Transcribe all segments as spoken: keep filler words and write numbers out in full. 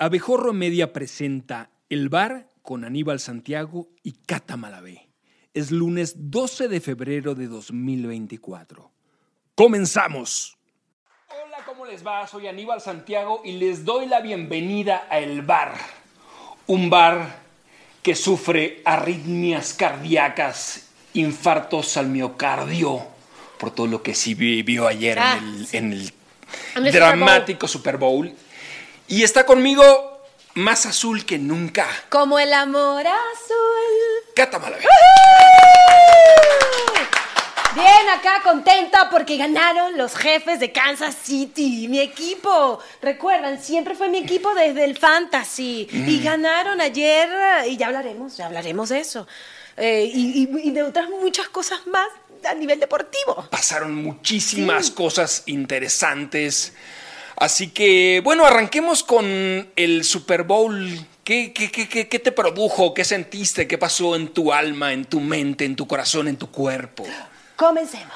Abejorro Media presenta El Bar con Aníbal Santiago y Cata Malavé. Es lunes doce de febrero de dos mil veinticuatro. ¡Comenzamos! Hola, ¿cómo les va? Soy Aníbal Santiago y les doy la bienvenida a El Bar. Un bar que sufre arritmias cardíacas, infartos al miocardio, por todo lo que sí vivió ayer ah, en el, sí. en el, en el dramático Super Bowl. Super Bowl. Y está conmigo más azul que nunca. Como el amor azul. Cata Malavé. Bien, acá contenta porque ganaron los Jefes de Kansas City, mi equipo. Recuerdan, siempre fue mi equipo desde el Fantasy. Mm. Y ganaron ayer, y ya hablaremos, ya hablaremos de eso. Eh, y, y, y de otras muchas cosas más a nivel deportivo. Pasaron muchísimas sí. cosas interesantes. Así que, bueno, arranquemos con el Super Bowl. ¿Qué, qué, qué, qué, qué te produjo? ¿Qué sentiste? ¿Qué pasó en tu alma, en tu mente, en tu corazón, en tu cuerpo? Comencemos.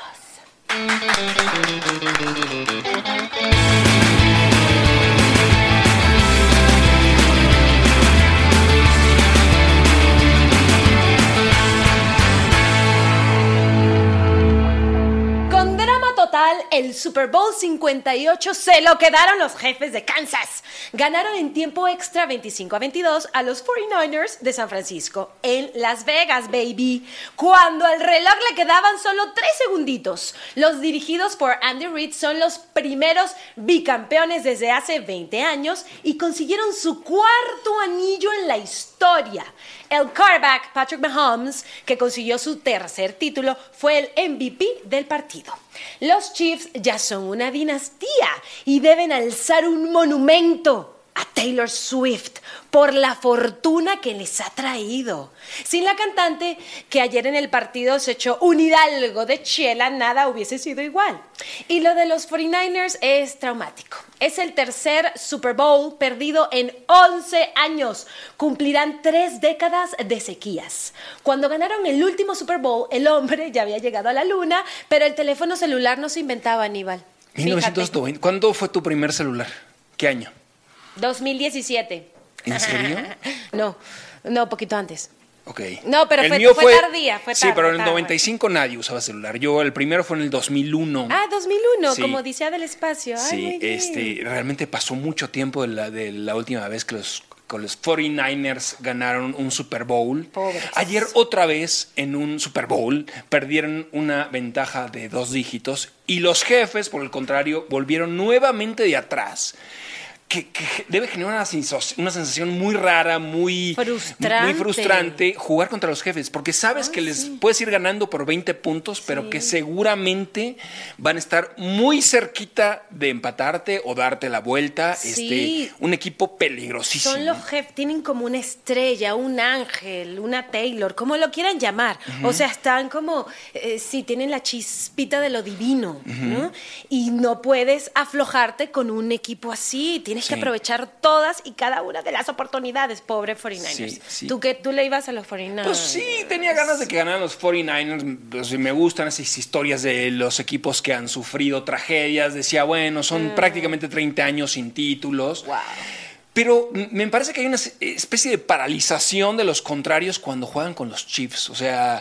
El Super Bowl cincuenta y ocho se lo quedaron los Jefes de Kansas. Ganaron en tiempo extra veinticinco a veintidós a los cuarenta y nueve ers de San Francisco en Las Vegas, baby. Cuando al reloj le quedaban solo tres segunditos. Los dirigidos por Andy Reid son los primeros bicampeones desde hace veinte años y consiguieron su cuarto anillo en la historia. El quarterback Patrick Mahomes, que consiguió su tercer título, fue el M V P del partido. Los Chiefs ya son una dinastía y deben alzar un monumento a Taylor Swift por la fortuna que les ha traído. Sin la cantante, que ayer en el partido se echó un hidalgo de chela, nada hubiese sido igual. Y lo de los cuarenta y nueve ers es traumático. Es el tercer Super Bowl perdido en once años. Cumplirán tres décadas de sequías. Cuando ganaron el último Super Bowl, el hombre ya había llegado a la luna, pero el teléfono celular no se inventaba, Aníbal. mil novecientos noventa. ¿Cuándo fue tu primer celular? ¿Qué año? dos mil diecisiete. ¿En serio? No, no, poquito antes. Ok. No, pero el fue, mío fue, fue tardía, fue Sí, tarde, pero en el tarde. noventa y cinco nadie usaba celular. Yo, el primero fue en el dos mil uno. Ah, dos mil uno, sí. Como Odisea del Espacio. Ay, sí, muy bien. este, realmente pasó mucho tiempo de la, de la última vez que los, con los cuarenta y nueve ers ganaron un Super Bowl. Pobres. Ayer otra vez en un Super Bowl perdieron una ventaja de dos dígitos y los Jefes, por el contrario, volvieron nuevamente de atrás. Que, que debe generar una sensación, una sensación muy rara, muy frustrante. muy frustrante jugar contra los Jefes, porque sabes ah, que les sí. puedes ir ganando por veinte puntos, pero sí. que seguramente van a estar muy cerquita de empatarte o darte la vuelta. Sí. Este, un equipo peligrosísimo. Son los Jefes, tienen como una estrella, un ángel, una Taylor, como lo quieran llamar. Uh-huh. O sea, están como, eh, sí, tienen la chispita de lo divino, uh-huh. ¿no? Y no puedes aflojarte con un equipo así. Tienes que sí. aprovechar todas y cada una de las oportunidades, pobre cuarenta y nueve ers. Sí, sí. ¿Tú, que, ¿Tú le ibas a los cuarenta y nueve ers? Pues sí, tenía ganas de que ganaran los cuarenta y nueve ers. Pues me gustan esas historias de los equipos que han sufrido tragedias. Decía, bueno, son mm. prácticamente treinta años sin títulos. Wow. Pero me parece que hay una especie de paralización de los contrarios cuando juegan con los Chiefs. O sea,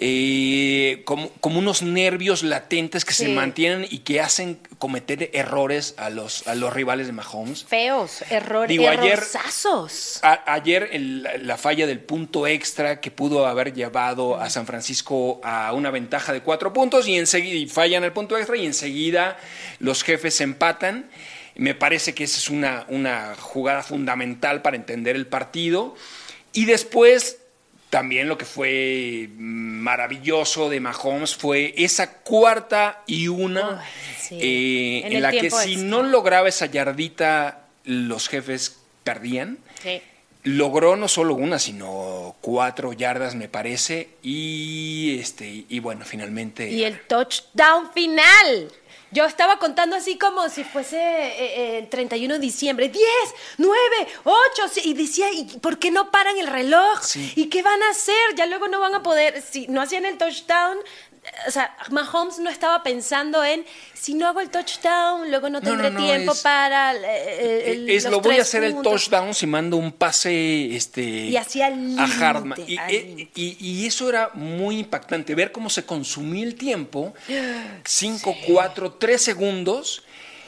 eh, como, como unos nervios latentes que sí. se mantienen y que hacen cometer errores a los, a los rivales de Mahomes. Feos, errores, Digo, errorzazos. Ayer, a, ayer el, la falla del punto extra que pudo haber llevado a San Francisco a una ventaja de cuatro puntos y enseguida y fallan el punto extra y enseguida los Jefes empatan. Me parece que esa es una, una jugada fundamental para entender el partido. Y después, también lo que fue maravilloso de Mahomes fue esa cuarta y una, oh, sí. eh, en, en la que si no lograba esa yardita, los Jefes perdían. Sí. Logró no solo una, sino cuatro yardas, me parece. Y, este, y bueno, finalmente... Y el touchdown final. Yo estaba contando así como si fuese eh, el treinta y uno de diciembre. diez, nueve, ocho. Y decía, ¿y por qué no paran el reloj? Sí. ¿Y qué van a hacer? Ya luego no van a poder. Si no hacían el touchdown, o sea, Mahomes no estaba pensando en si no hago el touchdown, luego no tendré no, no, no, tiempo es, para el, el, es los lo voy a hacer puntos. El touchdown si mando un pase este y hacia a Hardman y, y, y, y eso era muy impactante ver cómo se consumía el tiempo. cinco, cuatro, tres segundos.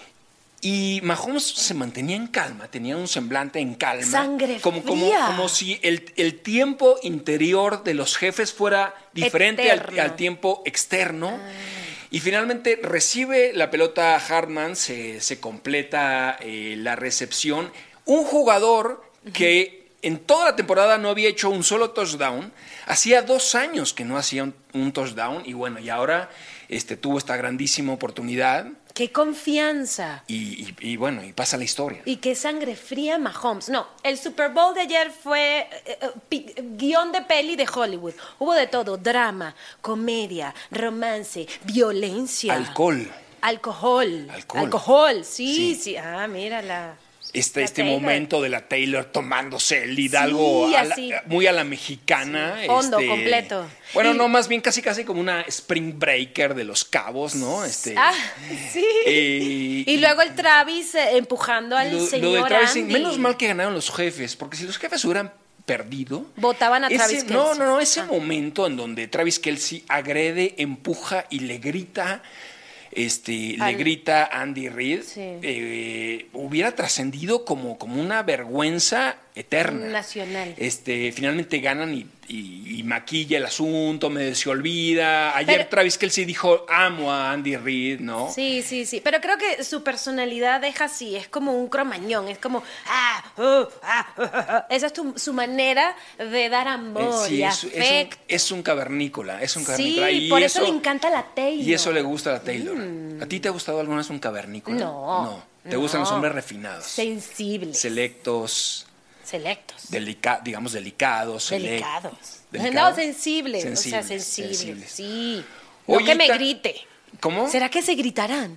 Y Mahomes se mantenía en calma, tenía un semblante en calma. Sangre como, fría. Como, como si el, el tiempo interior de los jefes fuera diferente al, al tiempo externo. Ah. Y finalmente recibe la pelota Hardman, se, se completa eh, la recepción. Un jugador uh-huh. que en toda la temporada no había hecho un solo touchdown. Hacía dos años que no hacía un, un touchdown. Y bueno, y ahora este, tuvo esta grandísima oportunidad. ¡Qué confianza! Y, y, y bueno, y pasa la historia. Y qué sangre fría Mahomes. No, el Super Bowl de ayer fue eh, eh, guión de peli de Hollywood. Hubo de todo, drama, comedia, romance, violencia. Alcohol. Alcohol. Alcohol. Alcohol, sí, sí. sí. Ah, mírala. Este, este momento de la Taylor tomándose el Hidalgo sí, a la, muy a la mexicana. Sí, fondo este, completo. Bueno, y, no, más bien casi casi como una Spring Breaker de Los Cabos, ¿no? Este, ah, sí. Eh, y luego el Travis eh, empujando al lo, señor lo de Travis, Andy. Menos mal que ganaron los jefes, porque si los jefes hubieran perdido... Votaban a ese, Travis Kelce. No, no, no, ese ah. momento en donde Travis Kelce agrede, empuja y le grita... Este, Al, le grita a Andy Reid, sí. eh, hubiera trascendido como, como una vergüenza eterna. Nacional. Este, finalmente ganan y, y, y maquilla el asunto, medio se olvida. Ayer Pero, Travis Kelce dijo, amo a Andy Reid, ¿no? Sí, sí, sí. Pero creo que su personalidad deja así, es como un cromañón, es como, ah, uh, ah, uh, uh. Esa es tu, su manera de dar amor sí, y es, afecto. Es un, es un cavernícola, es un cavernícola. Sí, y por eso, eso le encanta la Taylor. Y eso le gusta a la Taylor. Mm. ¿A ti te ha gustado alguna vez un cavernícola? No. No. ¿Te no. gustan los hombres refinados? Sensibles. Selectos. Selectos. Delica, digamos, delicados. Delicados. delicados. No, sensibles. sensibles. O sea, sensibles. sensibles. Sí. Oye, no que me ta... grite. ¿Cómo? ¿Será que se gritarán?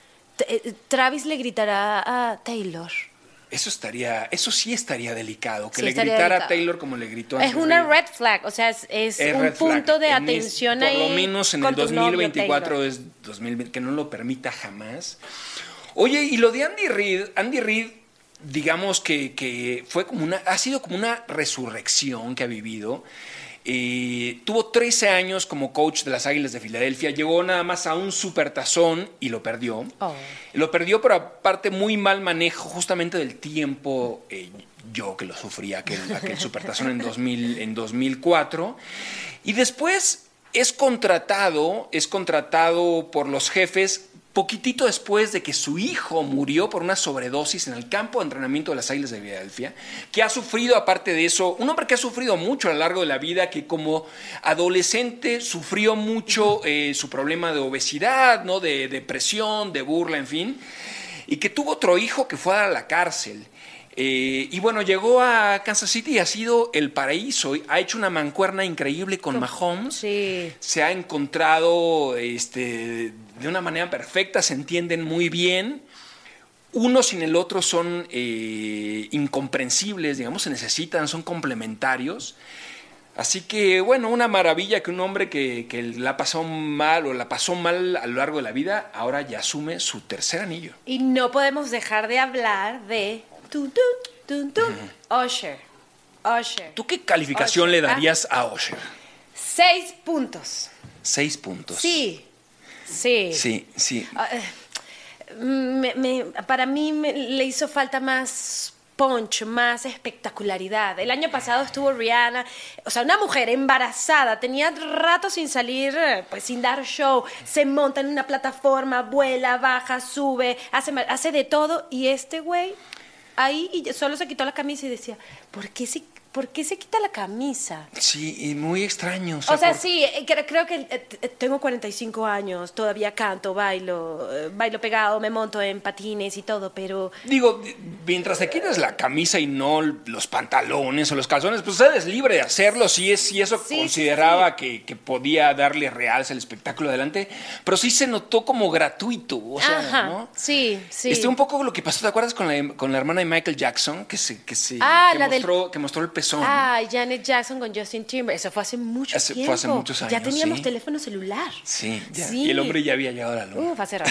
Travis le gritará a Taylor. Eso estaría, eso sí estaría delicado, que sí, le gritara delicado. a Taylor como le gritó a Es una red flag, o sea, es, es, es un punto flag. de en atención es, ahí. Por lo menos en el dos mil veinticuatro es dos mil veinte, que no lo permita jamás. Oye, y lo de Andy Reid, Andy Reid, digamos que, que fue como una, ha sido como una resurrección que ha vivido. Eh, tuvo trece años como coach de las Águilas de Filadelfia, llegó nada más a un supertazón y lo perdió. Oh. Lo perdió, pero aparte muy mal manejo justamente del tiempo, eh, yo que lo sufrí, aquel, aquel supertazón en, dos mil, en dos mil cuatro. Y después es contratado, es contratado por los jefes poquitito después de que su hijo murió por una sobredosis en el campo de entrenamiento de las Águilas de Filadelfia, que ha sufrido, aparte de eso, un hombre que ha sufrido mucho a lo largo de la vida, que como adolescente sufrió mucho eh, su problema de obesidad, ¿no? de depresión, de burla, en fin, y que tuvo otro hijo que fue a la cárcel. Eh, y bueno, llegó a Kansas City y ha sido el paraíso. Ha hecho una mancuerna increíble con Mahomes. Sí. Se ha encontrado este, de una manera perfecta, se entienden muy bien. Uno sin el otro son eh, incomprensibles, digamos, se necesitan, son complementarios. Así que, bueno, una maravilla que un hombre que, que la pasó mal o la pasó mal a lo largo de la vida, ahora ya asume su tercer anillo. Y no podemos dejar de hablar de... Tum, tum, tum, tum. Uh-huh. Usher. Usher. ¿Tú qué calificación Usher. le darías a Usher? Seis puntos. Seis puntos. Sí. Sí. Sí, sí. Uh, me, me, para mí me, le hizo falta más punch, más espectacularidad. El año pasado estuvo Rihanna, o sea, una mujer embarazada, tenía rato sin salir, pues sin dar show, se monta en una plataforma, vuela, baja, sube, hace, hace de todo, y este güey ahí y solo se quitó la camisa y decía, ¿por qué se, ¿por qué se quita la camisa? Sí, y muy extraño. O sea, o sea por... sí, creo, creo que eh, tengo cuarenta y cinco años, todavía canto, bailo, eh, bailo pegado, me monto en patines y todo, pero... Digo, mientras te quitas la camisa y no los pantalones o los calzones, pues eres libre de hacerlo, si, es, si eso sí, consideraba sí, sí. Que, que podía darle realce al espectáculo adelante, pero sí se notó como gratuito, o sea, Ajá, ¿no? Sí, sí. Este, un poco lo que pasó, ¿te acuerdas con la, con la hermana de Michael Jackson? Que se, que se ah, que la mostró, del... que mostró el pezón. Ah, Janet Jackson con Justin Timberlake. Eso fue hace mucho Hace- tiempo. fue hace muchos años, Ya teníamos sí. teléfono celular. Sí, ya. Sí. Y el hombre ya había llegado a la luna. Uf, hace rato.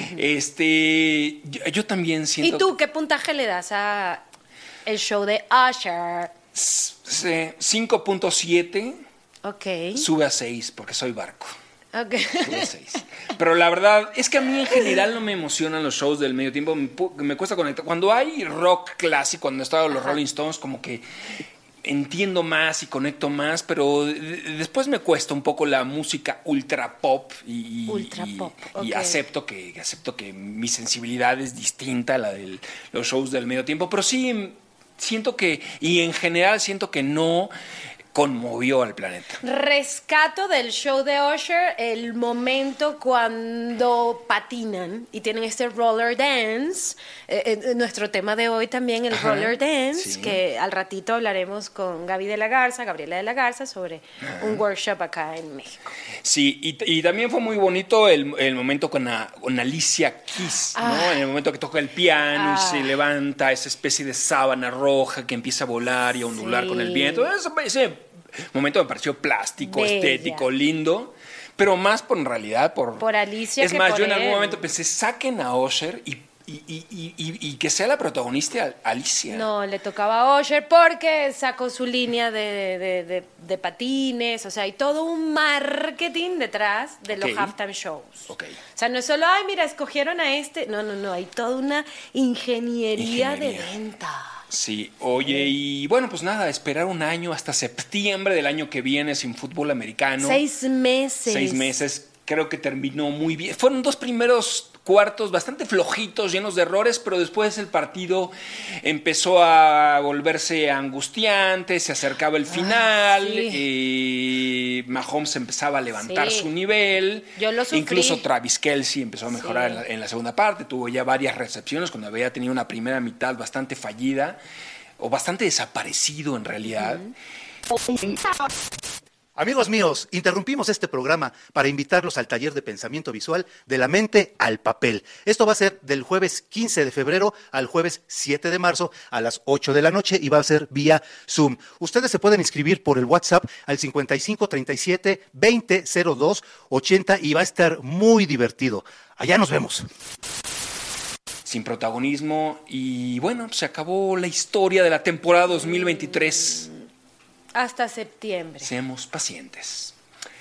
Este, yo, yo también siento... ¿Y tú qué puntaje le das a el show de Usher? Sí, cinco punto siete Ok. sube a seis porque soy barco. Ok. Sube a seis. Pero la verdad es que a mí en general no me emocionan los shows del medio tiempo. Me, pu- me cuesta conectar. Cuando hay rock clásico, cuando estaban los Ajá. Rolling Stones, como que entiendo más y conecto más, pero de- de- después me cuesta un poco la música ultra pop y, y- Ultra y- pop, y ok. acepto que acepto que mi sensibilidad es distinta a la de los shows del medio tiempo, pero sí siento que, y en general siento que no conmovió al planeta. Rescato del show de Usher el momento cuando patinan y tienen este roller dance. Eh, eh, nuestro tema de hoy también, el Ajá, roller dance, sí. que al ratito hablaremos con Gaby de la Garza, Gabriela de la Garza, sobre un workshop acá en México. Sí, y, y también fue muy bonito el, el momento con, a- con Alicia Keys, ¿no? Ah. En el momento que toca el piano Ah. y se levanta esa especie de sábana roja que empieza a volar y a ondular Sí. con el viento. Ese, ese momento me pareció plástico, Bella. estético, lindo, pero más por en realidad por... Por Alicia Es que más, por yo en algún él. momento pensé, saquen a Usher y, y, y- y- y- y que sea la protagonista Alicia. No, le tocaba a Usher porque sacó su línea de, de- de- de patines, o sea, hay todo un marketing detrás de los Ok. halftime shows. Ok. O sea, no es solo, ay, mira, escogieron a este. No, no, no, hay toda una ingeniería, de Ingeniería. venta. Sí, oye, y bueno, pues nada, esperar un año hasta septiembre del año que viene sin fútbol americano. Seis meses. Seis meses, creo que terminó muy bien. Fueron dos primeros cuartos bastante flojitos, llenos de errores, pero después el partido empezó a volverse angustiante, se acercaba el final, sí. eh, Mahomes empezaba a levantar Sí. su nivel, Yo lo sufrí. incluso Travis Kelce empezó a mejorar Sí. en, la, en la segunda parte, tuvo ya varias recepciones cuando había tenido una primera mitad bastante fallida o bastante desaparecido en realidad. Amigos míos, interrumpimos este programa para invitarlos al taller de pensamiento visual de la mente al papel. Esto va a ser del jueves quince de febrero al jueves siete de marzo a las ocho de la noche y va a ser vía Zoom. Ustedes se pueden inscribir por el WhatsApp al cincuenta y cinco treinta y siete veinte cero dos ochenta y va a estar muy divertido. Allá nos vemos. Sin protagonismo y bueno, se acabó la historia de la temporada dos mil veintitrés. Hasta septiembre. Seamos pacientes.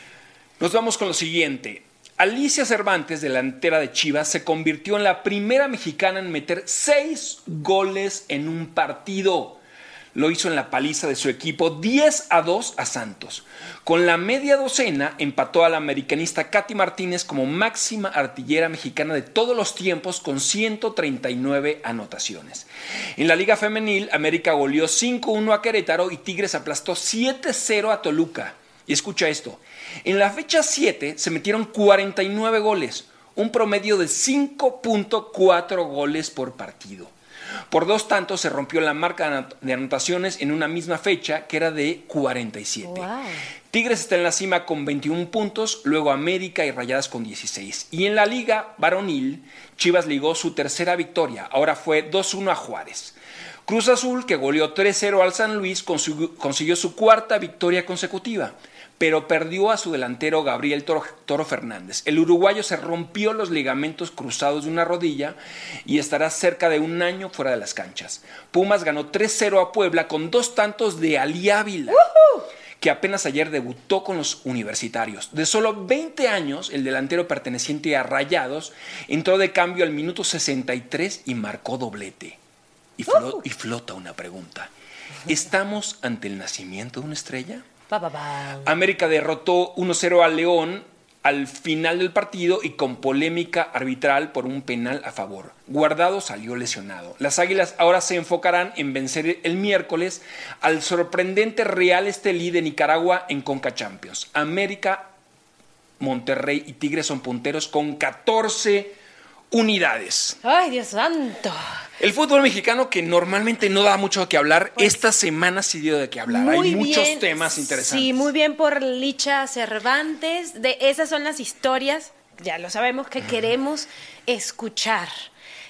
Nos vamos con lo siguiente. Alicia Cervantes, delantera de Chivas, se convirtió en la primera mexicana en meter seis goles en un partido. Lo hizo en la paliza de su equipo diez a dos a Santos. Con la media docena empató a la americanista Katy Martínez como máxima artillera mexicana de todos los tiempos con ciento treinta y nueve anotaciones. En la Liga Femenil, América goleó cinco uno a Querétaro y Tigres aplastó siete cero a Toluca. Y escucha esto, en la fecha siete se metieron cuarenta y nueve goles, un promedio de cinco punto cuatro goles por partido. Por dos tantos se rompió la marca de anotaciones en una misma fecha, que era de cuarenta y siete. Wow. Tigres está en la cima con veintiún puntos, luego América y Rayadas con dieciséis. Y en la liga varonil, Chivas ligó su tercera victoria, ahora fue dos uno a Juárez. Cruz Azul, que goleó tres cero al San Luis, consiguió, consiguió su cuarta victoria consecutiva, pero perdió a su delantero Gabriel Toro, Toro Fernández. El uruguayo se rompió los ligamentos cruzados de una rodilla y estará cerca de un año fuera de las canchas. Pumas ganó tres cero a Puebla con dos tantos de Ali Ávila, uh-huh. que apenas ayer debutó con los universitarios. De solo veinte años, el delantero perteneciente a Rayados entró de cambio al minuto sesenta y tres y marcó doblete. Y, flo- uh-huh. y flota una pregunta. ¿Estamos ante el nacimiento de una estrella? Pa, pa, pa. América derrotó uno cero a León al final del partido y con polémica arbitral por un penal a favor. Guardado salió lesionado. Las Águilas ahora se enfocarán en vencer el miércoles al sorprendente Real Estelí de Nicaragua en Conca Champions. América, Monterrey y Tigres son punteros con catorce unidades. Ay, Dios santo. El fútbol mexicano, que normalmente no da mucho de qué hablar, pues, esta semana sí dio de qué hablar. Hay muchos bien, temas interesantes. Sí, muy bien por Licha Cervantes. De esas son las historias, ya lo sabemos, que queremos escuchar.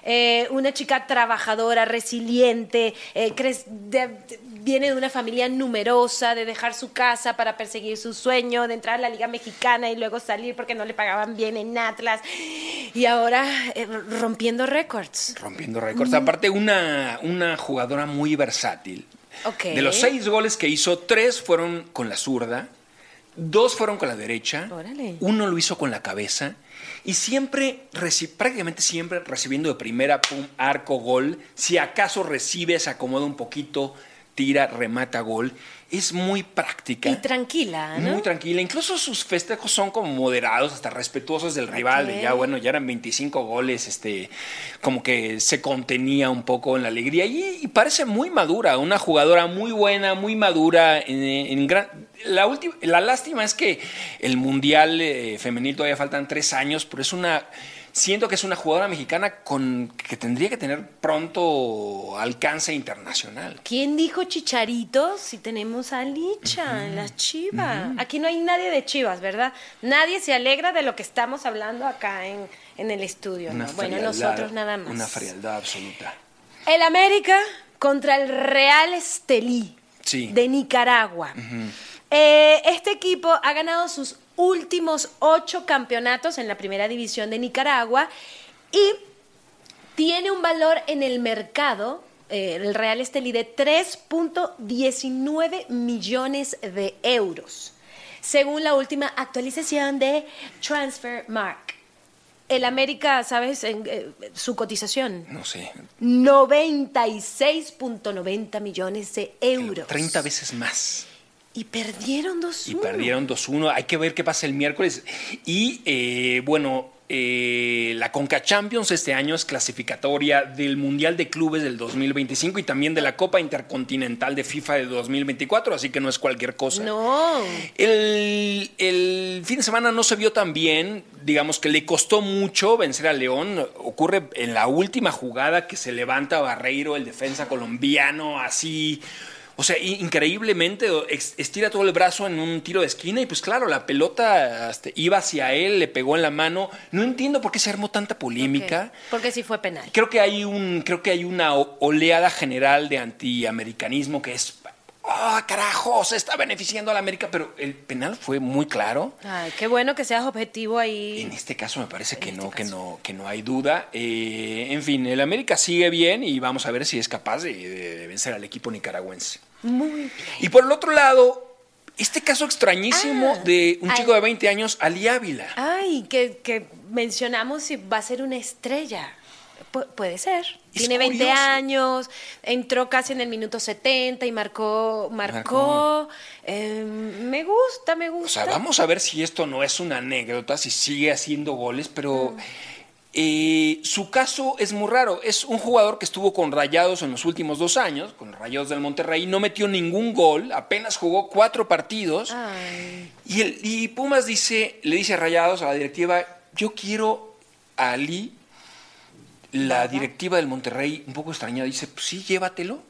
eh, una chica trabajadora, resiliente, eh, cre- de, de, viene de una familia numerosa, de dejar su casa para perseguir su sueño, de entrar a la Liga Mexicana y luego salir porque no le pagaban bien en Atlas. Y ahora eh, rompiendo récords. Rompiendo récords. Mm. Aparte, una, una jugadora muy versátil. Okay. De los seis goles que hizo, tres fueron con la zurda, dos fueron con la derecha, Órale. Uno lo hizo con la cabeza y siempre, reci- prácticamente siempre recibiendo de primera, pum, arco, gol. Si acaso recibe, se acomoda un poquito, tira, remata, gol. Es muy práctica. Y tranquila, ¿no? Muy tranquila. Incluso sus festejos son como moderados, hasta respetuosos del rival. Okay. De ya, bueno, ya eran veinticinco goles, este, como que se contenía un poco en la alegría. Y, y parece muy madura, una jugadora muy buena, muy madura. En, en gran, la, última, la lástima es que el Mundial eh, femenil todavía faltan tres años, pero es una... Siento que es una jugadora mexicana con, que tendría que tener pronto alcance internacional. ¿Quién dijo Chicharito si tenemos a Licha uh-huh. en las Chivas? Uh-huh. Aquí no hay nadie de Chivas, ¿verdad? Nadie se alegra de lo que estamos hablando acá en, en el estudio. ¿No? Bueno, nosotros nada más. Una frialdad absoluta. El América contra el Real Estelí sí. de Nicaragua. Uh-huh. Eh, este equipo ha ganado sus últimos ocho campeonatos en la primera división de Nicaragua y tiene un valor en el mercado, eh, el Real Estelí, de tres punto diecinueve millones de euros, según la última actualización de Transfermarkt. El América, ¿sabes? En, eh, su cotización. No sé. noventa y seis punto noventa millones de euros. treinta veces más. Y perdieron dos uno. Y perdieron dos uno. Hay que ver qué pasa el miércoles. Y, eh, bueno, eh, la Conca Champions este año es clasificatoria del Mundial de Clubes del dos mil veinticinco y también de la Copa Intercontinental de FIFA de dos mil veinticuatro, así que no es cualquier cosa. No. El, el fin de semana no se vio tan bien. Digamos que le costó mucho vencer a León. Ocurre en la última jugada que se levanta Barreiro, el defensa colombiano, así... O sea, increíblemente estira todo el brazo en un tiro de esquina y pues claro, la pelota este, iba hacia él, le pegó en la mano. No entiendo por qué se armó tanta polémica. Okay. Porque sí fue penal. Creo que hay un, creo que hay una oleada general de antiamericanismo que es, ¡oh, carajo! Se está beneficiando a la América, pero el penal fue muy claro. Ay, qué bueno que seas objetivo ahí. En este caso me parece que no, este que no, que no hay duda. Eh, en fin, el América sigue bien y vamos a ver si es capaz de, de vencer al equipo nicaragüense. Muy bien. Y por el otro lado, este caso extrañísimo ah, de un chico ay, de veinte años, Ali Ávila. Ay, que, que mencionamos si va a ser una estrella. Pu- puede ser. Es Tiene veinte curioso. años, entró casi en el minuto setenta y marcó. marcó. Marcó. Eh, me gusta, me gusta. O sea, vamos a ver si esto no es una anécdota, si sigue haciendo goles, pero... Mm. Eh, su caso es muy raro. Es un jugador que estuvo con Rayados en los últimos dos años, con Rayados del Monterrey, no metió ningún gol, apenas jugó cuatro partidos. Ay. Y, el, y Pumas dice, le dice a Rayados, a la directiva, yo quiero a Ali. La ¿Nada? directiva del Monterrey, un poco extrañada, dice, pues sí, llévatelo.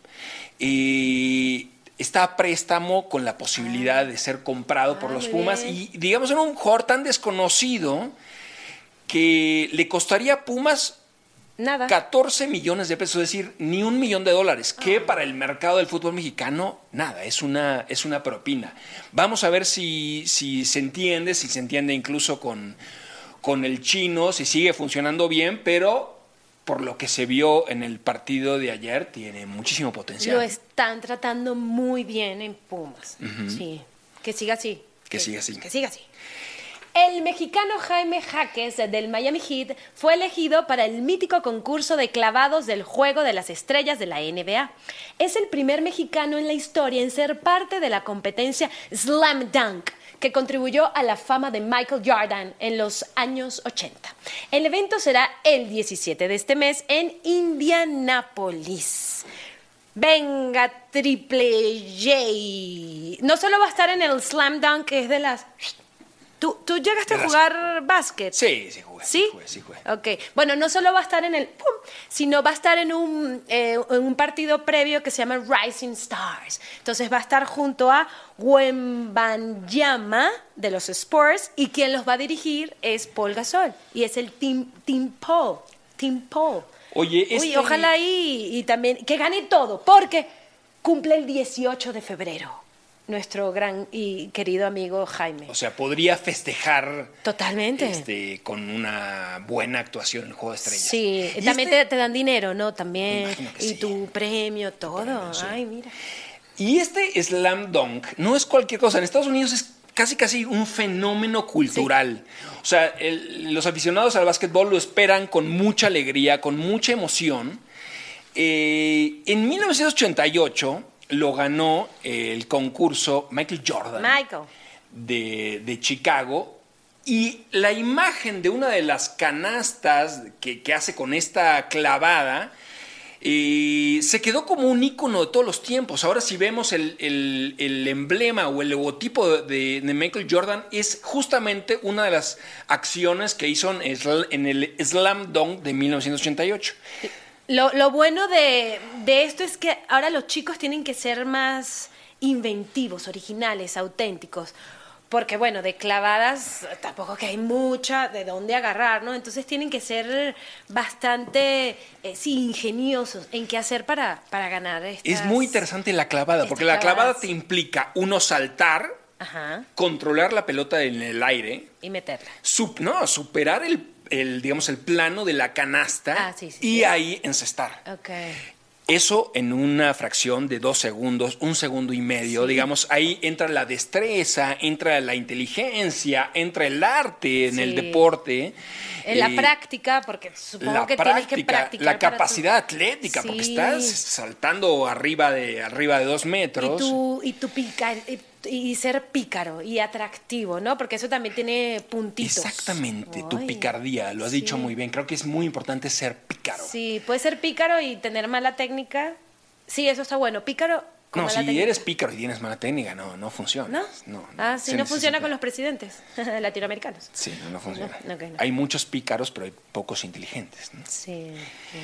Eh, está a préstamo con la posibilidad de ser comprado ah, por los muy Pumas. bien. Y digamos, era un jugador tan desconocido que le costaría a Pumas Nada. catorce millones de pesos, es decir, ni un millón de dólares, que para el mercado del fútbol mexicano, nada, es una, es una propina. Vamos a ver si, si se entiende, si se entiende incluso con, con el chino, si sigue funcionando bien, pero por lo que se vio en el partido de ayer, tiene muchísimo potencial. Lo están tratando muy bien en Pumas. Uh-huh. Sí. Que siga así. Que, que siga así. Que siga así. El mexicano Jaime Jaques del Miami Heat fue elegido para el mítico concurso de clavados del Juego de las Estrellas de la N B A. Es el primer mexicano en la historia en ser parte de la competencia Slam Dunk, que contribuyó a la fama de Michael Jordan en los años ochenta. El evento será el diecisiete de este mes en Indianápolis. Venga, Triple J. No solo va a estar en el Slam Dunk, que es de las... ¿Tú, ¿Tú llegaste a jugar básquet? Sí, sí jugué. ¿Sí? Sí jugué, sí jugué. Ok. Bueno, no solo va a estar en el pum, sino va a estar en un, eh, en un partido previo que se llama Rising Stars. Entonces va a estar junto a Wembanyama de los Spurs y quien los va a dirigir es Paul Gasol y es el Team, team Paul. Team Paul. Oye, este... Uy, ojalá y, y también que gane todo, porque cumple el dieciocho de febrero nuestro gran y querido amigo Jaime. O sea, podría festejar Totalmente. Este, con una buena actuación en el Juego de Estrellas. Sí, Y también este- te, te dan dinero, ¿no? También. que Y sí. tu premio, todo. premio, sí. Ay, mira. Y este slam dunk no es cualquier cosa. En Estados Unidos es casi casi un fenómeno cultural. O sea, el- los aficionados al básquetbol lo esperan con mucha alegría, con mucha emoción. Eh, en mil novecientos ochenta y ocho lo ganó el concurso Michael Jordan Michael. de, de Chicago. Y la imagen de una de las canastas que, que hace con esta clavada eh, se quedó como un ícono de todos los tiempos. Ahora si vemos el, el- el emblema o el logotipo de, de Michael Jordan, es justamente una de las acciones que hizo en, sl- en el Slam Dunk de mil novecientos ochenta y ocho. Lo, lo bueno de, de esto es que ahora los chicos tienen que ser más inventivos, originales, auténticos. Porque, bueno, de clavadas tampoco que hay mucha de dónde agarrar, ¿no? Entonces tienen que ser bastante, eh, sí, ingeniosos en qué hacer para, para ganar estas... Es muy interesante la clavada, porque estas la clavada clavadas. te implica, uno, saltar, Ajá, controlar la pelota en el aire, y meterla. sup- no, superar el, el, digamos, el plano de la canasta Ah, sí, sí, y sí. ahí encestar. Ok. Eso en una fracción de dos segundos, un segundo y medio, Sí. digamos, ahí entra la destreza, entra la inteligencia, entra el arte en Sí. el deporte. En la eh, práctica, porque supongo la que tienes que práctica, practicar. la para tu- capacidad atlética, porque Sí. estás saltando arriba de, arriba de dos metros. Y tu, y tu pica- y, y ser pícaro y atractivo, ¿no? Porque eso también tiene puntitos. Exactamente, tu Ay, picardía, lo has sí. dicho muy bien. Creo que es muy importante ser pícaro. Sí, puede ser pícaro y tener mala técnica. Sí, eso está bueno. Pícaro con No, mala si técnica. eres pícaro y tienes mala técnica, no, no funciona. ¿No? No, Ah, sí, se no funciona necesita. con los presidentes latinoamericanos. Sí, no, no funciona. No, ok, no. Hay muchos pícaros, pero hay pocos inteligentes. ¿no? Sí, sí.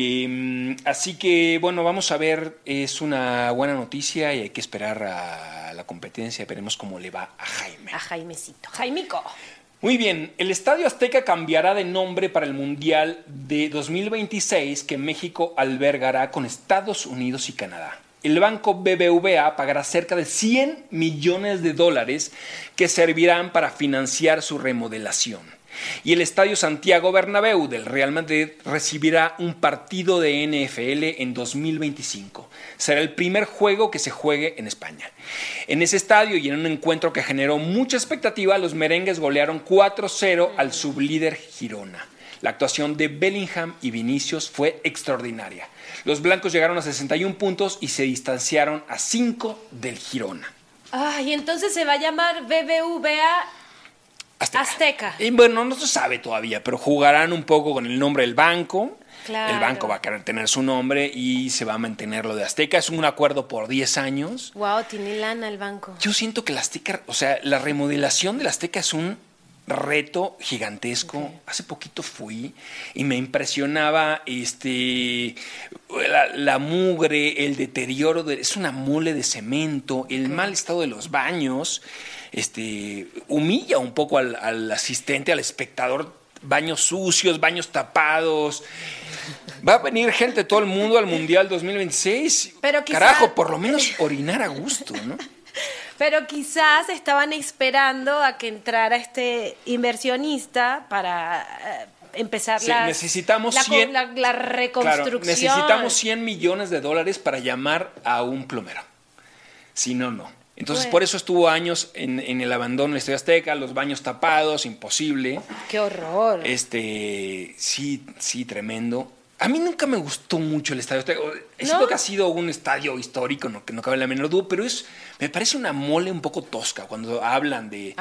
Eh, así que, bueno, vamos a ver, es una buena noticia y hay que esperar a la competencia, veremos cómo le va a Jaime. A Jaimecito. Jaimico. Muy bien, el Estadio Azteca cambiará de nombre para el Mundial de dos mil veintiséis que México albergará con Estados Unidos y Canadá. El banco B B V A pagará cerca de cien millones de dólares que servirán para financiar su remodelación. Y el Estadio Santiago Bernabéu del Real Madrid recibirá un partido de N F L en dos mil veinticinco. Será el primer juego que se juegue en España. En ese estadio y en un encuentro que generó mucha expectativa, los merengues golearon cuatro cero al sublíder Girona. La actuación de Bellingham y Vinicius fue extraordinaria. Los blancos llegaron a sesenta y un puntos y se distanciaron a cinco del Girona. Ay, entonces se va a llamar B B V A Azteca. Azteca. Y bueno, no se sabe todavía, pero jugarán un poco con el nombre del banco. Claro. El banco va a querer tener su nombre y se va a mantener lo de Azteca. Es un acuerdo por diez años. Wow, tiene lana el banco. Yo siento que la Azteca, o sea, la remodelación de la Azteca es un reto gigantesco. Okay. Hace poquito fui y me impresionaba este la, la mugre, el deterioro, de, es una mole de cemento, el okay. mal estado de los baños, este humilla un poco al, al asistente, al espectador, baños sucios, baños tapados. Va a venir gente de todo el mundo al Mundial dos mil veintiséis. Pero quizá... Carajo, por lo menos orinar a gusto, ¿no? Pero quizás estaban esperando a que entrara este inversionista para eh, empezar sí, las, necesitamos la, cien, la, la reconstrucción. Claro, necesitamos cien millones de dólares para llamar a un plomero. Si no, no. Entonces, bueno. por eso estuvo años en, en el abandono del Estadio Azteca, los baños tapados, imposible. ¡Qué horror! Este, sí, sí, tremendo. A mí nunca me gustó mucho el Estadio Azteca. Es ¿No? que ha sido un estadio histórico, no, que no cabe la menor duda, pero es, me parece una mole un poco tosca cuando hablan de,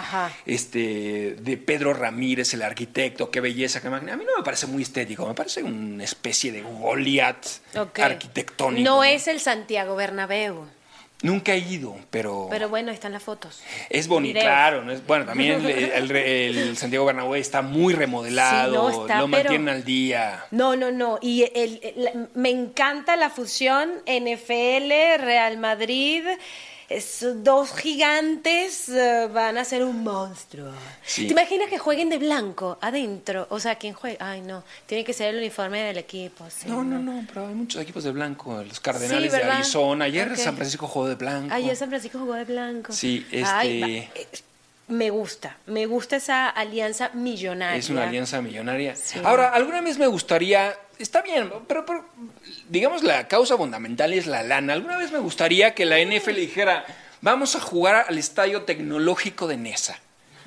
este, de Pedro Ramírez, el arquitecto, qué belleza, qué máquina. A mí no me parece muy estético, me parece una especie de Goliat okay. arquitectónico. No, ¿no? Es el Santiago Bernabéu. Nunca he ido, pero... Pero bueno, están las fotos. Es bonito, claro. ¿No? Es, bueno, también el, el, el Santiago Bernabéu está muy remodelado, sí, no, está, lo mantienen pero... al día. No, no, no. Y el, el, me encanta la fusión N F L, Real Madrid, esos dos gigantes uh, van a ser un monstruo. Sí. ¿Te imaginas que jueguen de blanco adentro? O sea, ¿quién juega? Ay, no, tiene que ser el uniforme del equipo. Sí, No, no, no, pero hay muchos equipos de blanco. Los Cardenales Sí, de ¿verdad? Arizona. Ayer Ok. San Francisco jugó de blanco. Ayer San Francisco jugó de blanco. Sí, este- Ay, va, eh, me gusta, me gusta esa alianza millonaria. Es una alianza millonaria. Sí. Ahora, alguna vez me gustaría, está bien, pero, pero digamos la causa fundamental es la lana. Alguna vez me gustaría que la N F L dijera, vamos a jugar al estadio tecnológico de Nesa.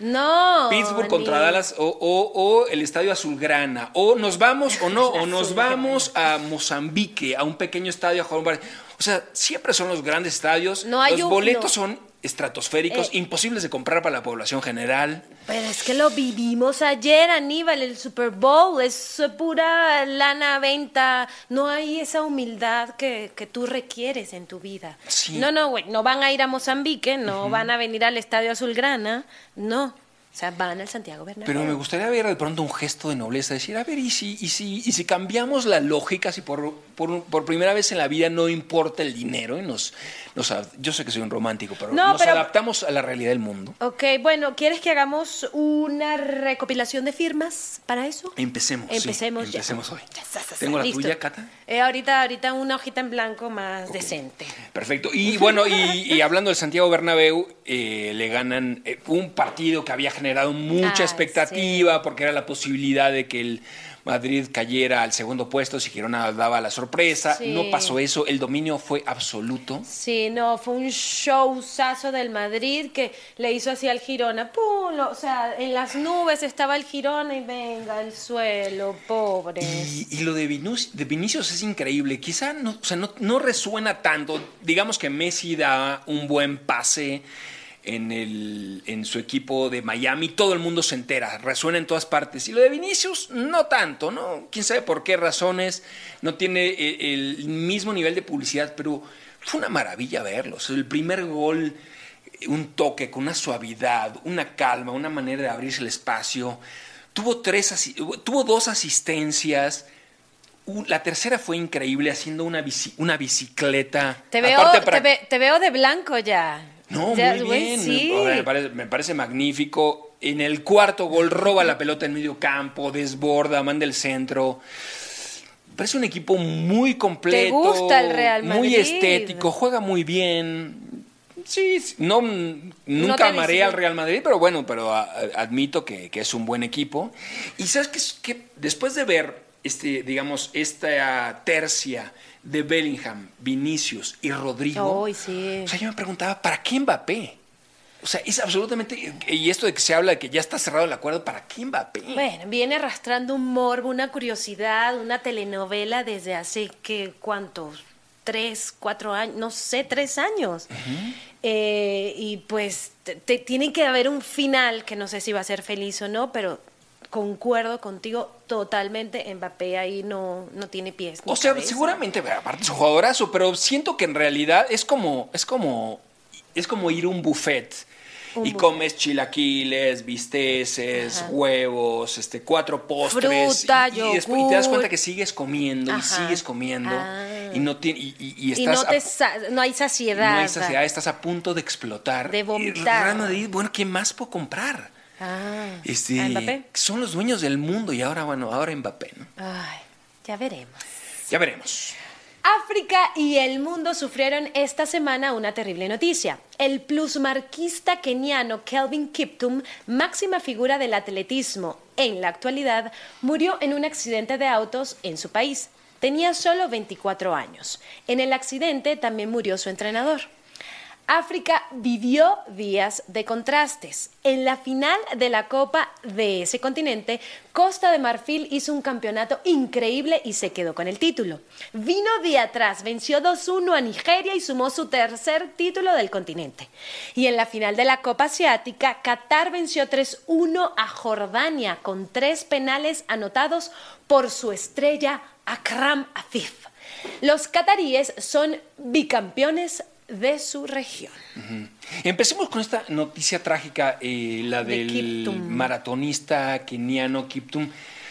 No. Pittsburgh contra ni- Dallas o, o- o el estadio Azulgrana. O nos vamos o no, o nos Azulgrana. vamos a Mozambique, a un pequeño estadio a jugar un par- O sea, siempre son los grandes estadios. No hay los un- boletos no. son estratosféricos, Eh. imposibles de comprar para la población general. Pero es que lo vivimos ayer, Aníbal, el Super Bowl, es pura lana, venta, no hay esa humildad que, que tú requieres en tu vida. Sí. No, no, güey, no van a ir a Mozambique, no van a venir al Estadio Azulgrana, no, o sea, van al Santiago Bernabéu. Pero me gustaría ver de pronto un gesto de nobleza, decir, a ver, ¿y si, y si, y si cambiamos la lógica, si por, por, por primera vez en la vida no importa el dinero y nos, nos ad- yo sé que soy un romántico, pero No, nos pero- adaptamos a la realidad del mundo? Ok, bueno, ¿quieres que hagamos una recopilación de firmas para eso? Empecemos, sí, Empecemos ya. empecemos hoy. Ya, ya, ya, ¿Tengo la listo. tuya, Cata? Eh, ahorita, ahorita una hojita en blanco más decente. Perfecto. Y bueno, y, y hablando del Santiago Bernabéu, eh, le ganan eh, un partido que había generado mucha Ah, expectativa porque era la posibilidad de que el Madrid cayera al segundo puesto si Girona daba la sorpresa. Sí. No pasó eso, el dominio fue absoluto. Sí, no, fue un showzazo del Madrid que le hizo así al Girona. ¡Pum! Lo- o sea, en las nubes estaba el Girona y venga, al suelo, pobre. Y, y lo de, Vinus- de Vinicius es increíble. Quizá no, o sea, no, no resuena tanto. Digamos que Messi da un buen pase en, el, en su equipo de Miami. Todo el mundo se entera, resuena en todas partes. Y lo de Vinicius, no tanto, ¿no? Quién sabe por qué razones. No tiene el, el mismo nivel de publicidad, pero fue una maravilla verlo. O sea, el primer gol, un toque con una suavidad, una calma, una manera de abrirse el espacio. Tuvo, tres, asi- tuvo dos asistencias. Uh, La tercera fue increíble, haciendo una, bici- una bicicleta. Te veo, Aparte para- te, ve- te veo de blanco ya. No, Ya, muy güey, bien. sí. Me, me parece, me parece magnífico. En el cuarto gol roba la pelota en medio campo, desborda, manda el centro. Parece un equipo muy completo. gusta el Real Muy Madrid? estético, juega muy bien. Sí, sí, no, nunca te amaré dice- al Real Madrid, pero bueno, pero a- a- admito que, que es un buen equipo. Y sabes que, que después de ver, este, digamos, esta tercia de Bellingham, Vinicius y Rodrigo, Ay, sí. o sea, yo me preguntaba, ¿para qué Mbappé? O sea, es absolutamente... Y esto de que se habla de que ya está cerrado el acuerdo, ¿para qué Mbappé? Bueno, viene arrastrando un morbo, una curiosidad, una telenovela desde hace, ¿qué, cuántos? Tres, cuatro años, no sé, tres años. Eh, y pues te- te- tiene que haber un final que no sé si va a ser feliz o no, pero concuerdo contigo totalmente, Mbappé ahí no, no tiene pies. ni O sea, cabeza. seguramente, aparte es un jugadorazo, pero siento que en realidad es como, es como, es como ir a un buffet. Un y buffet. comes chilaquiles, bisteces, Ajá. huevos, este, cuatro postres. Fruta, y, y después y te das yogur. cuenta que sigues comiendo y Ajá. sigues comiendo. Ah. Y no tiene, y, y- y Y estás no, te a- sa- no hay saciedad. no hay saciedad, estás a punto de explotar. De Y vomitar. Real Madrid, bueno, ¿qué más puedo comprar? Ah, Este, ¿a Mbappé? son los dueños del mundo y ahora, bueno, ahora Mbappé, ¿no? Ay, ya veremos. Ya veremos. África y el mundo sufrieron esta semana una terrible noticia. El plusmarquista keniano Kelvin Kiptum, máxima figura del atletismo en la actualidad, murió en un accidente de autos en su país. Tenía solo veinticuatro años. En el accidente también murió su entrenador. África vivió días de contrastes. En la final de la Copa de ese continente, Costa de Marfil hizo un campeonato increíble y se quedó con el título. Vino de atrás, venció dos uno a Nigeria y sumó su tercer título del continente. Y en la final de la Copa Asiática, Qatar venció tres uno a Jordania con tres penales anotados por su estrella Akram Afif. Los cataríes son bicampeones de su región. Empecemos con esta noticia trágica, eh, la De del Kiptum. maratonista keniano Kiptum.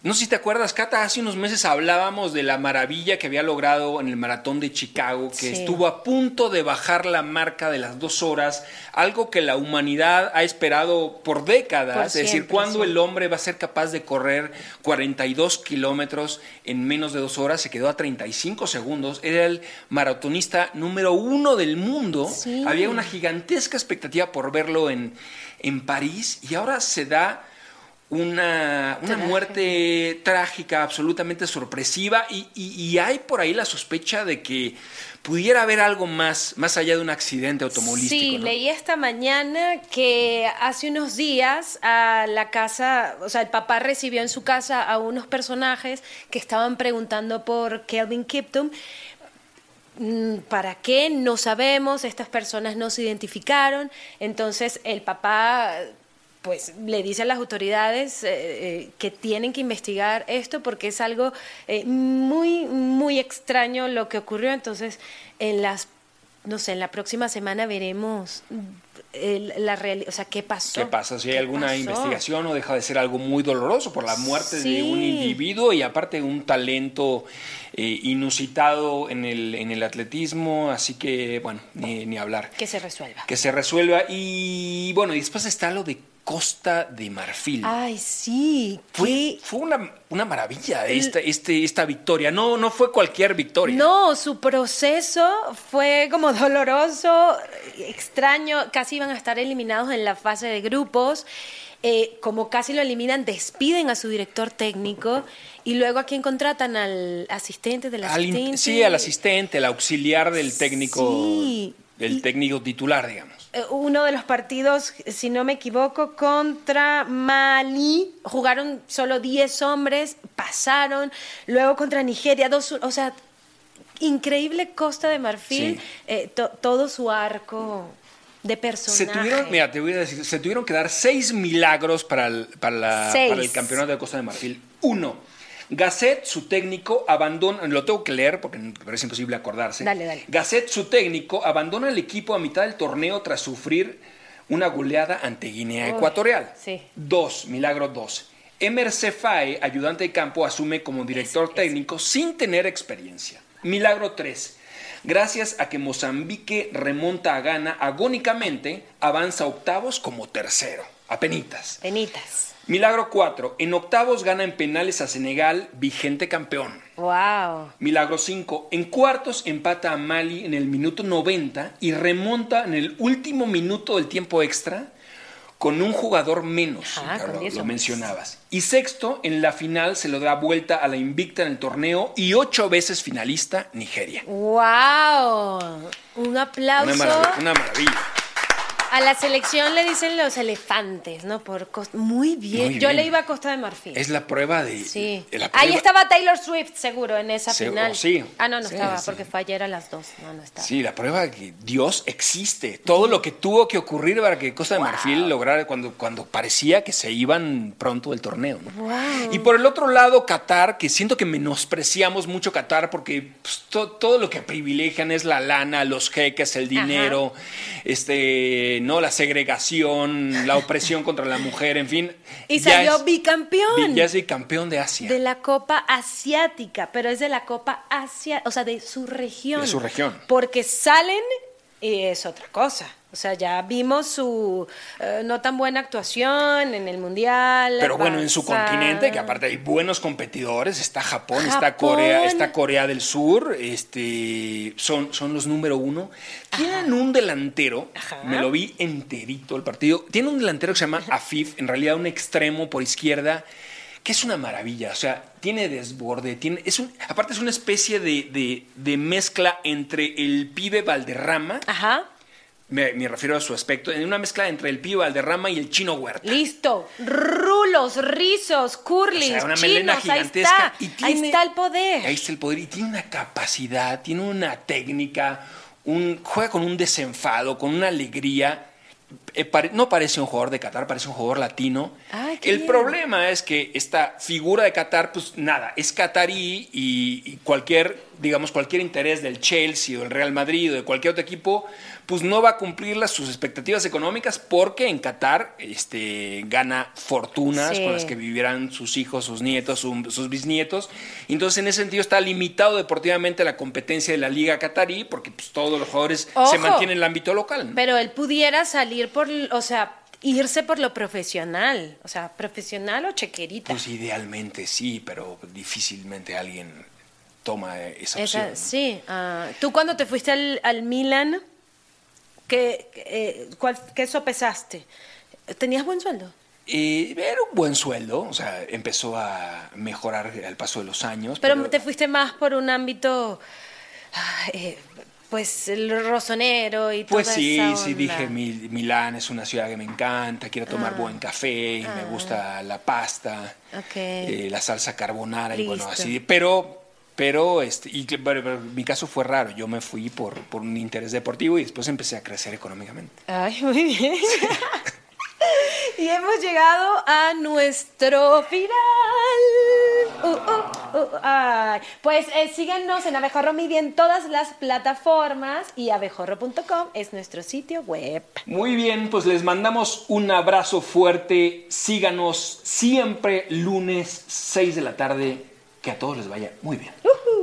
No sé si te acuerdas, Cata, hace unos meses hablábamos de la maravilla que había logrado en el maratón de Chicago, que Sí. estuvo a punto de bajar la marca de las dos horas, algo que la humanidad ha esperado por décadas, Por es decir, siempre, ¿cuándo sí. el hombre va a ser capaz de correr cuarenta y dos kilómetros en menos de dos horas? Se quedó a treinta y cinco segundos, era el maratonista número uno del mundo, Sí. había una gigantesca expectativa por verlo en, en París y ahora se da una, una Trágica. muerte trágica, absolutamente sorpresiva y, y- y hay por ahí la sospecha de que pudiera haber algo más, más allá de un accidente automovilístico. Sí, ¿no? leí esta mañana que hace unos días a la casa, o sea, el papá recibió en su casa a unos personajes que estaban preguntando por Kelvin Kiptum. Mm, ¿Para qué? No sabemos, estas personas no se identificaron. Entonces el papá pues le dice a las autoridades eh, eh, que tienen que investigar esto porque es algo eh, muy, muy extraño lo que ocurrió. Entonces, en las, no sé, en la próxima semana veremos el- la realidad, o sea, qué pasó. ¿Qué pasa? Si hay ¿Qué alguna pasó? investigación o deja de ser algo muy doloroso por la muerte Sí. de un individuo y aparte un talento eh, inusitado en el, en el atletismo, así que, bueno, ni, ni hablar. Que se resuelva. Que se resuelva. Y bueno, y después está lo de Costa de Marfil. Ay, sí. Fue, qué- fue una, una maravilla esta, este, esta victoria. No, no fue cualquier victoria. No, su proceso fue como doloroso, extraño, casi iban a estar eliminados en la fase de grupos. Eh, como casi lo eliminan, despiden a su director técnico y luego a quién contratan, al asistente del Al in- asistente. sí, al asistente, al auxiliar del técnico, Sí. del Y- técnico titular, digamos. Eh, Uno de los partidos, si no me equivoco, contra Mali, jugaron solo diez hombres, pasaron, luego contra Nigeria, dos, o sea, increíble Costa de Marfil, Sí. eh, to- todo su arco de personaje. Se tuvieron, mira, te voy a decir, se tuvieron que dar seis milagros para el, para la- Seis. para el campeonato de Costa de Marfil. Uno, Gasset, su técnico, abandona, lo tengo que leer porque me parece imposible acordarse. Dale, dale. Gasset, su técnico, abandona el equipo a mitad del torneo tras sufrir una goleada ante Guinea Uy, Ecuatorial. sí. Dos, milagro dos. Emer Cefae, ayudante de campo, asume como director técnico sin tener experiencia. Milagro tres. Gracias a que Mozambique remonta a Ghana agónicamente, avanza a octavos como tercero. Apenitas. Penitas. Milagro cuatro. En octavos gana en penales a Senegal, vigente campeón. Wow. Milagro cinco. En cuartos empata a Mali en el minuto noventa y remonta en el último minuto del tiempo extra con un jugador menos. Ajá, Carlos, con diez lo hombres. mencionabas. Y sexto, en la final se lo da vuelta a la invicta en el torneo y ocho veces finalista, Nigeria. Wow. Un aplauso. Una maravilla. Una maravilla. A la selección le dicen los elefantes, ¿no? Por Costa. Muy bien. Muy Yo bien. le iba a Costa de Marfil. Es la prueba de... Sí. de la Ahí prueba- estaba Taylor Swift, seguro, en esa Se- final. oh, sí. Ah, no, no Sí, estaba, sí. porque fue ayer a las dos. No, no estaba. Sí, la prueba de que Dios existe. Todo lo que tuvo que ocurrir para que Costa de Marfil lograra cuando, cuando parecía que se iban pronto del torneo. ¿no? Wow. Y por el otro lado, Qatar, que siento que menospreciamos mucho Qatar porque pues, to- todo lo que privilegian es la lana, los jeques, el dinero, este, no, la segregación, la opresión contra la mujer, en fin. Y ya salió es- bicampeón. Ya es bicampeón de Asia. De la Copa Asiática, pero es de la Copa Asia, o sea, de su región. De su región. Porque salen y es otra cosa. O sea, ya vimos su eh, no tan buena actuación en el Mundial. Pero bueno, en su pasado. continente, que aparte hay buenos competidores, está Japón, está Japón. Corea, está Corea del Sur, este, son, son los número uno. Tienen un delantero, Ajá. me lo vi enterito el partido, tiene un delantero que se llama Afif, en realidad un extremo por izquierda, que es una maravilla, o sea, tiene desborde, tiene, es un, aparte es una especie de, de, de mezcla entre el pibe Valderrama, Ajá. me, me refiero a su aspecto, en una mezcla entre el pibe Valderrama y el Chino Huerta. Listo. Rulos, rizos, curlings, O sea, una melena chinos, ahí gigantesca. está. Y tiene- ahí está el poder. Ahí está el poder. Y tiene una capacidad, tiene una técnica, un, juega con un desenfado, con una alegría. Eh, pare- no parece un jugador de Qatar, parece un jugador latino. Ay, qué el bien. problema es que esta figura de Qatar, pues nada, es catarí y, y cualquier digamos, cualquier interés del Chelsea o del Real Madrid o de cualquier otro equipo, pues no va a cumplir las, sus expectativas económicas porque en Qatar este, gana fortunas Sí. con las que vivirán sus hijos, sus nietos, su- sus bisnietos. Entonces, en ese sentido, está limitado deportivamente la competencia de la Liga Qatarí porque pues, todos los jugadores Ojo. se mantienen en el ámbito local, ¿no? Pero él pudiera salir por, o sea, irse por lo profesional. O sea, profesional o chequerita. Pues idealmente sí, pero difícilmente alguien toma esa opción. Esa, ¿no? sí. ah, ¿Tú cuando te fuiste al, al Milan, qué, eh, cuál, qué sopesaste? ¿Tenías buen sueldo? Eh, era un buen sueldo, o sea, empezó a mejorar al paso de los años. Pero, te fuiste más por un ámbito, ah, eh, pues, el rosonero y todo Pues sí, esa sí, onda. dije, Mil- Milán es una ciudad que me encanta, quiero tomar Ah. buen café, me gusta la pasta, Ok. eh, la salsa carbonara y bueno, Listo. así. Pero, pero, este, y, que- pero- pero mi caso fue raro, yo me fui por, por un interés deportivo y después empecé a crecer económicamente. Ay, muy bien. Y hemos llegado a nuestro final. Uh, uh, uh, ay. Pues eh, síganos en Abejorro Media en todas las plataformas y abejorro punto com es nuestro sitio web. Muy bien, pues les mandamos un abrazo fuerte, síganos siempre lunes seis de la tarde, que a todos les vaya muy bien.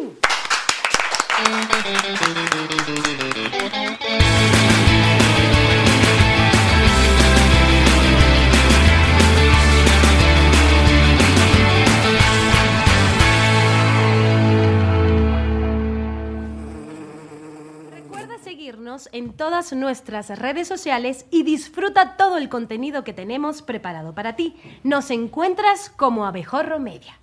Recuerda seguirnos en todas nuestras redes sociales y disfruta todo el contenido que tenemos preparado para ti. Nos encuentras como Abejorro Media.